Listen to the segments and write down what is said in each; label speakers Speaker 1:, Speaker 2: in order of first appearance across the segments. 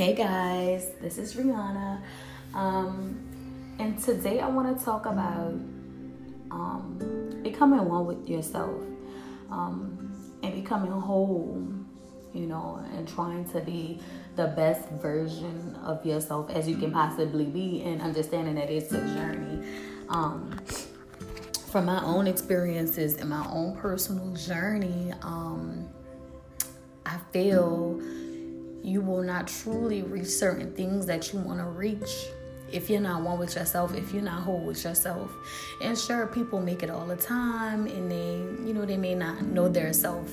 Speaker 1: Hey guys, this is Rihanna. And today I want to talk about becoming one with yourself and becoming whole, and trying to be the best version of yourself as you can possibly be, and understanding that it's a journey. From my own experiences and my own personal journey, I feel you will not truly reach certain things that you want to reach if you're not one with yourself, if you're not whole with yourself. And sure, people make it all the time, and they may not know their self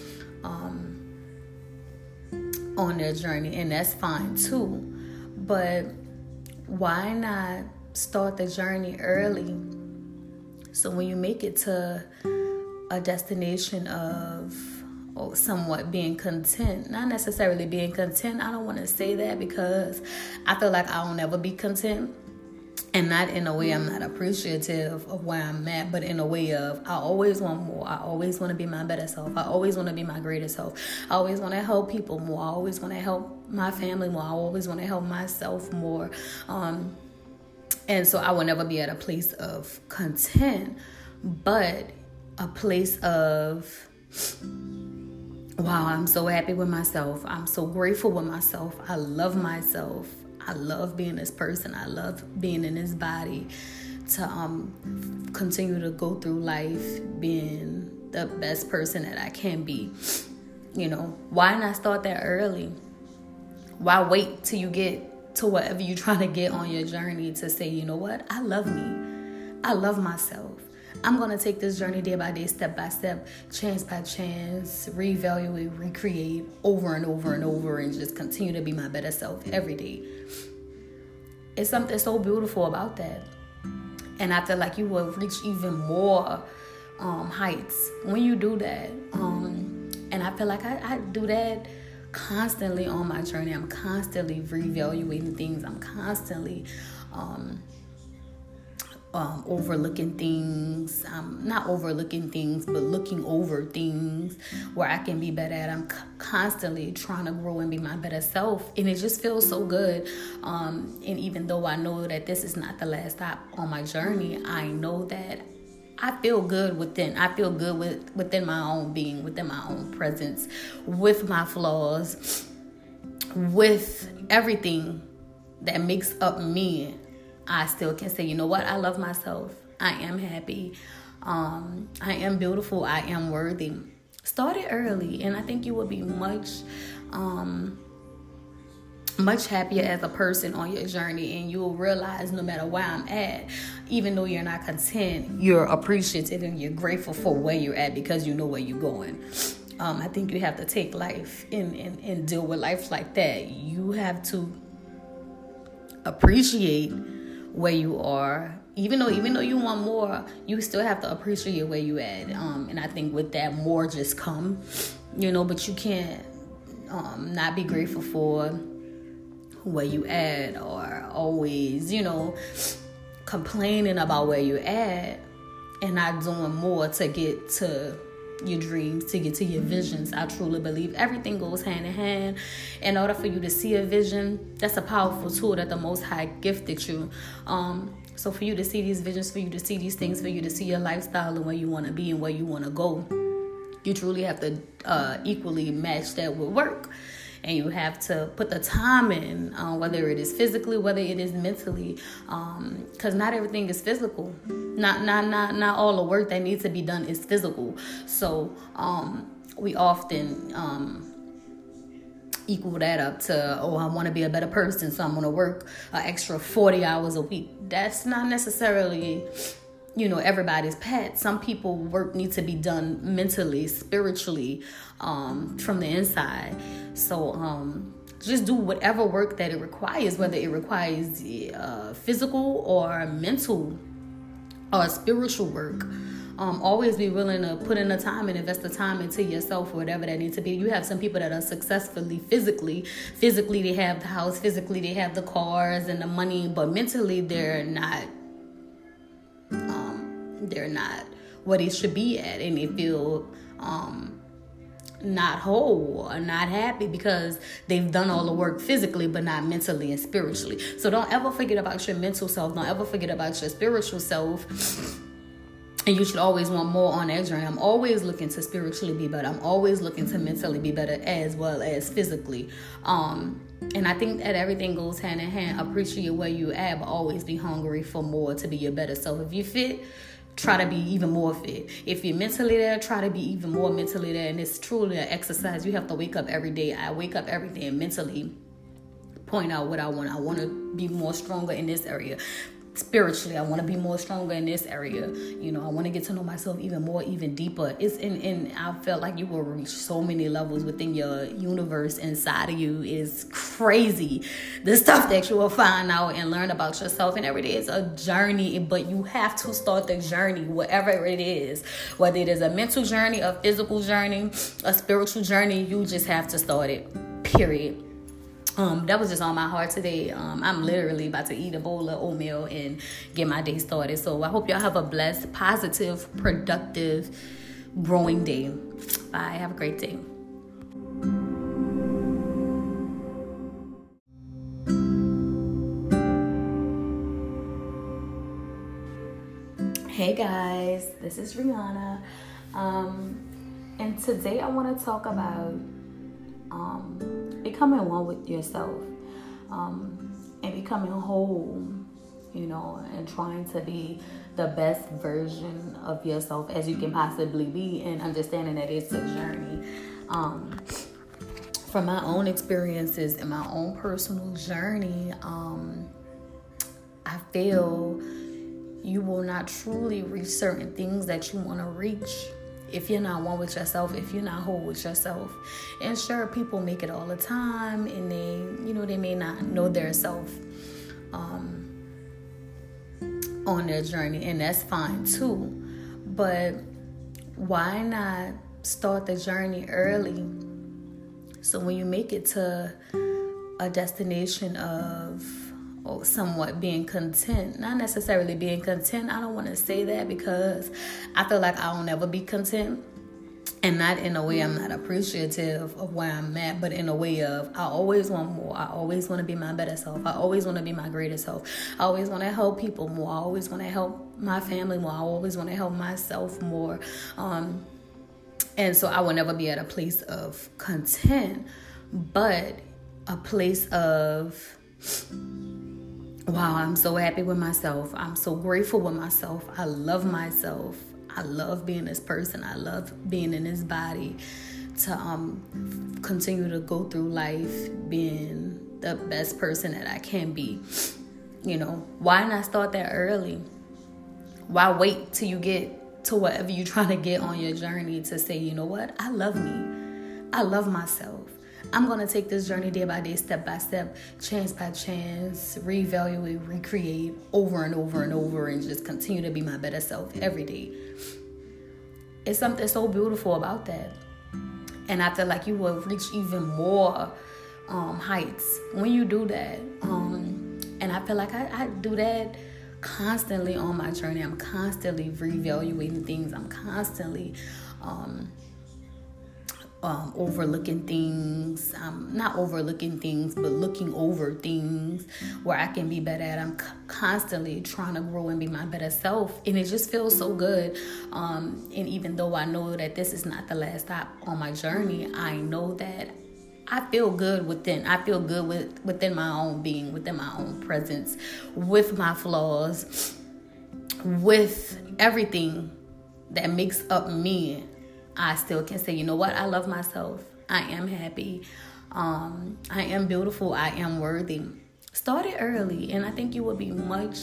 Speaker 1: on their journey, and that's fine too. But why not start the journey early? So when you make it to a destination of somewhat being content, not necessarily being content, I don't want to say that, because I feel like I'll never be content, and not in a way I'm not appreciative of where I'm at, but in a way of I always want more. I always want to be my better self. I always want to be my greater self. I always want to help people more. I always want to help my family more. I always want to help myself more. And so I will never be at a place of content, but a place of, wow, I'm so happy with myself. I'm so grateful with myself. I love myself. I love being this person. I love being in this body, to continue to go through life being the best person that I can be. Why not start that early? Why wait till you get to whatever you're trying to get on your journey to say, you know what? I love me. I love myself. I'm going to take this journey day by day, step by step, chance by chance, reevaluate, recreate over and over and over, and just continue to be my better self every day. It's something so beautiful about that. And I feel like you will reach even more heights when you do that. And I feel like I do that constantly on my journey. I'm constantly reevaluating things. I'm constantly overlooking things. Not overlooking things, but looking over things where I can be better at. I'm constantly trying to grow and be my better self, and it just feels so good. And even though I know that this is not the last stop on my journey, I know that I feel good within. I feel good within my own being, within my own presence, with my flaws, with everything that makes up me. I still can say, you know what? I love myself. I am happy. I am beautiful. I am worthy. Start it early, and I think you will be much happier as a person on your journey, and you'll realize no matter where I'm at, even though you're not content, you're appreciative and you're grateful for where you're at, because you know where you're going. I think you have to take life and deal with life like that. You have to appreciate where you are, even though you want more, you still have to appreciate where you at. And I think with that, more just come, but you can't not be grateful for where you at, or always, complaining about where you at and not doing more to get to your dreams, to get to your visions. I truly believe everything goes hand in hand. In order for you to see a vision, that's a powerful tool that the Most High gifted you. So for you to see these visions, for you to see these things, for you to see your lifestyle and where you want to be and where you want to go, you truly have to equally match that with work. And you have to put the time in, whether it is physically, whether it is mentally, because not everything is physical. Not all the work that needs to be done is physical. So we often equal that up to, I want to be a better person, so I'm going to work an extra 40 hours a week. That's not necessarily everybody's path. Some people work needs to be done mentally, spiritually, from the inside. So just do whatever work that it requires, whether it requires physical or mental or spiritual work. Always be willing to put in the time and invest the time into yourself, whatever that needs to be. You have some people that are successfully physically they have the house, physically they have the cars and the money, but mentally they're not where they should be at, and they feel not whole or not happy because they've done all the work physically but not mentally and spiritually. So don't ever forget about your mental self. Don't ever forget about your spiritual self. And you should always want more on that journey. I'm always looking to spiritually be better. I'm always looking to mentally be better as well as physically. And I think that everything goes hand in hand. Appreciate where you at, but always be hungry for more to be your better self. If you fit, try to be even more fit. If you're mentally there, try to be even more mentally there. And it's truly an exercise. You have to wake up every day. I wake up every day and mentally point out what I want. I want to be more stronger in this area. Spiritually, I want to be more stronger in this area. I want to get to know myself even more, even deeper. I felt like you will reach so many levels within your universe inside of you. Is crazy. The stuff that you will find out and learn about yourself. And every day is a journey, but you have to start the journey, whatever it is. Whether it is a mental journey, a physical journey, a spiritual journey, you just have to start it. Period. That was just on my heart today. I'm literally about to eat a bowl of oatmeal and get my day started. So I hope y'all have a blessed, positive, productive, growing day. Bye. Have a great day. Hey guys, this is Rihanna. And today I want to talk about becoming one with yourself, and becoming whole, and trying to be the best version of yourself as you can possibly be, and understanding that it's a journey. From my own experiences and my own personal journey, I feel you will not truly reach certain things that you want to reach if you're not one with yourself, if you're not whole with yourself. And sure, people make it all the time, and they may not know their self on their journey, and that's fine too. But why not start the journey early, so when you make it to a destination of somewhat being content, not necessarily being content. I don't want to say that because I feel like I'll never be content, and not in a way I'm not appreciative of where I'm at, but in a way of I always want more. I always want to be my better self. I always want to be my greater self. I always want to help people more. I always want to help my family more. I always want to help myself more. And so I will never be at a place of content, but a place of, wow, I'm so happy with myself. I'm so grateful with myself. I love myself. I love being this person. I love being in this body, to continue to go through life being the best person that I can be. Why not start that early? Why wait till you get to whatever you're trying to get on your journey to say, you know what? I love me. I love myself. I'm going to take this journey day by day, step by step, chance by chance, reevaluate, recreate over and over and over, and just continue to be my better self every day. It's something so beautiful about that. And I feel like you will reach even more heights when you do that. And I feel like I do that constantly on my journey. I'm constantly reevaluating things. I'm constantly overlooking things. Not overlooking things, but looking over things where I can be better at. I'm constantly trying to grow and be my better self, and it just feels so good. And even though I know that this is not the last stop on my journey, I know that I feel good within. I feel good within my own being, within my own presence, with my flaws, with everything that makes up me. I still can say, you know what? I love myself. I am happy. I am beautiful. I am worthy. Start it early, and I think you will be much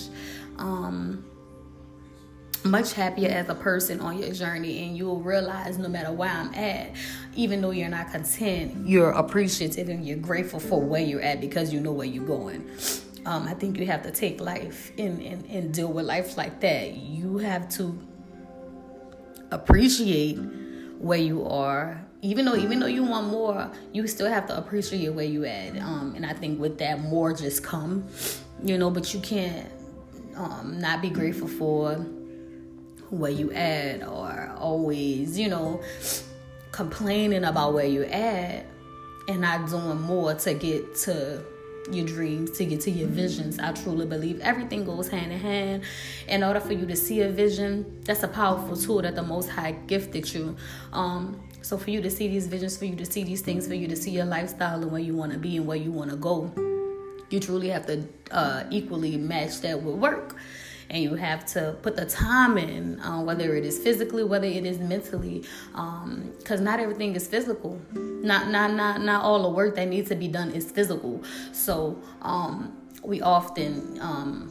Speaker 1: happier as a person on your journey, and you will realize no matter where I'm at, even though you're not content, you're appreciative and you're grateful for where you're at because you know where you're going. I think you have to take life and deal with life like that. You have to appreciate where you are, even though you want more, you still have to appreciate where you at. And I think with that, more just come, but you can't not be grateful for where you at, or always, complaining about where you're at and not doing more to get to your dreams, to get to your visions. I truly believe everything goes hand in hand. In order for you to see a vision, that's a powerful tool that the Most High gifted you. So for you to see these visions, for you to see these things, for you to see your lifestyle and where you want to be and where you want to go, you truly have to equally match that with work. And you have to put the time in, whether it is physically, whether it is mentally, because not everything is physical. Not all the work that needs to be done is physical. So we often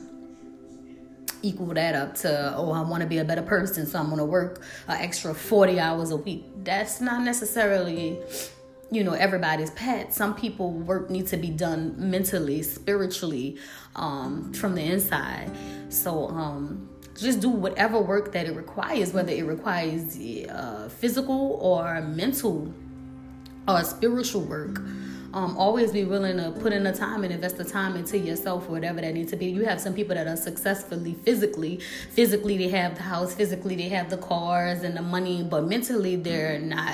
Speaker 1: equal that up to, I want to be a better person, so I'm going to work an extra 40 hours a week. That's not necessarily, everybody's path. Some people work needs to be done mentally, spiritually, from the inside. So just do whatever work that it requires, whether it requires physical or mental or spiritual work. Always be willing to put in the time and invest the time into yourself, whatever that needs to be. You have some people that are successfully physically they have the house, physically they have the cars and the money, but mentally they're not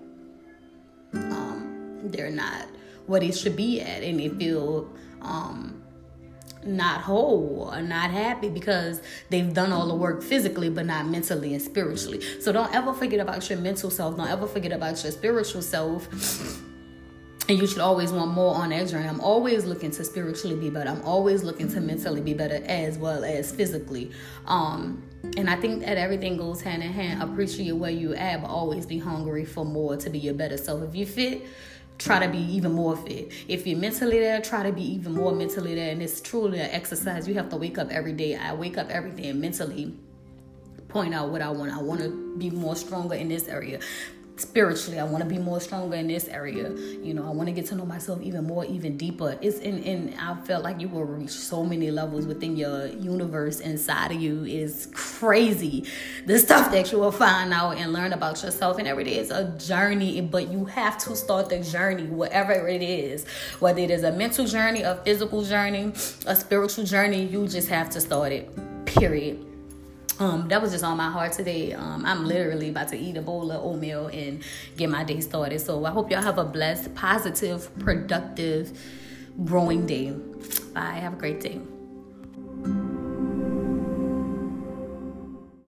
Speaker 1: where they should be at, and they feel not whole or not happy because they've done all the work physically but not mentally and spiritually. So don't ever forget about your mental self. Don't ever forget about your spiritual self. And you should always want more on that journey. I'm always looking to spiritually be better. I'm always looking to mentally be better as well as physically. And I think that everything goes hand in hand. Appreciate where you at, but always be hungry for more to be your better self. If you fit, try to be even more fit. If you're mentally there, try to be even more mentally there. And it's truly an exercise. You have to wake up every day. I wake up every day and mentally point out what I want. I want to be more stronger in this area. Spiritually, I want to be more stronger in this area. I want to get to know myself even more, even deeper. And I felt like you will reach so many levels within your universe inside of you. Is crazy. The stuff that you will find out and learn about yourself. And every day is a journey, but you have to start the journey, whatever it is. Whether it is a mental journey, a physical journey, a spiritual journey, you just have to start it. Period. That was just on my heart today. I'm literally about to eat a bowl of oatmeal and get my day started. So I hope y'all have a blessed, positive, productive, growing day. Bye. Have a great day.